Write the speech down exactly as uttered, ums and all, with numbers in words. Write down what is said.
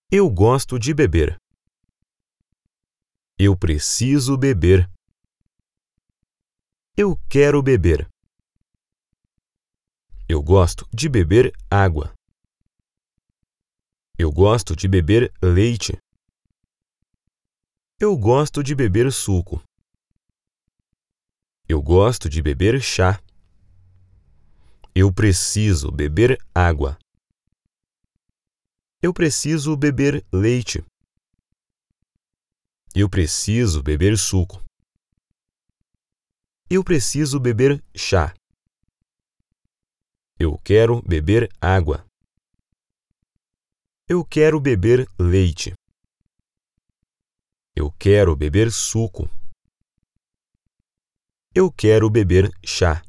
Eu gosto de beber. Eu preciso beber. Eu quero beber. Eu gosto de beber água. Eu gosto de beber leite. Eu gosto de beber suco. Eu gosto de beber chá. Eu preciso beber água. Eu preciso beber leite. Eu preciso beber suco. Eu preciso beber chá. Eu quero beber água. Eu quero beber leite. Eu quero beber suco. Eu quero beber chá.